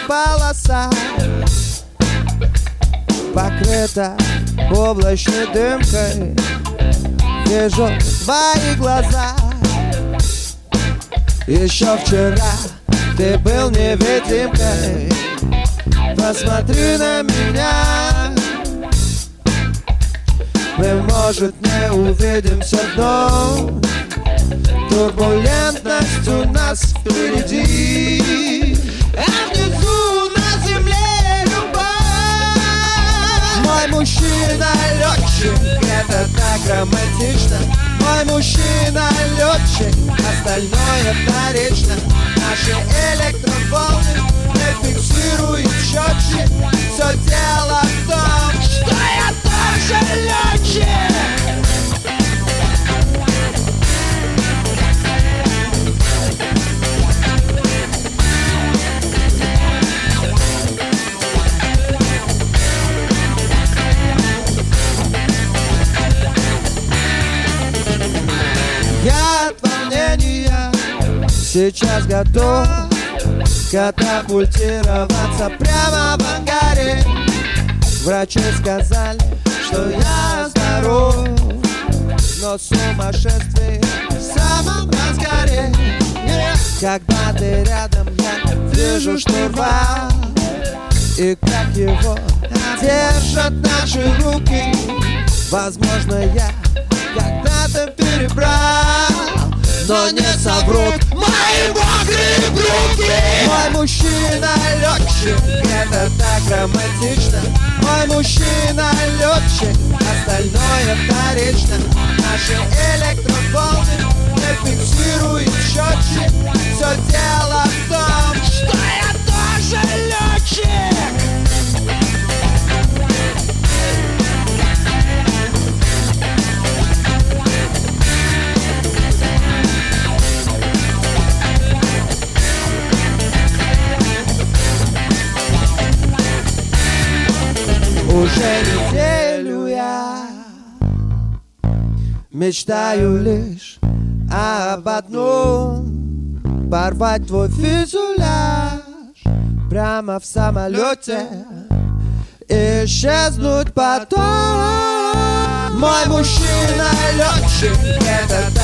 полоса покрыта облачной дымкой. Вижу твои глаза. Еще вчера ты был невидимкой. Посмотри на меня. Мы, может, не увидимся вновь. Турбулентность у нас впереди, а внизу на земле любовь. Мой мужчина-летчик, это так романтично. Мой мужчина-летчик, остальное вторично. Наши электроволны не фиксируют счетчик. Все дело в том, что я тоже летчик. Я от волнения сейчас готов катапультироваться прямо в ангаре. Врачи сказали, что я здоров, но сумасшествие в самом разгаре. Когда ты рядом, я вижу штурвал, и как его держат наши руки. Возможно, я когда-то перебрал, но не соврут мои мокрые руки. Мой мужчина-летчик, это так романтично. Мой мужчина-летчик, остальное вторично. Наши электроволны не фиксируют счетчик. Все дело в том, что я тоже летчик. Уже неделю я мечтаю лишь об одном: порвать твой фюзеляж прямо в самолете, исчезнуть потом. Мой мужчина-летчик, это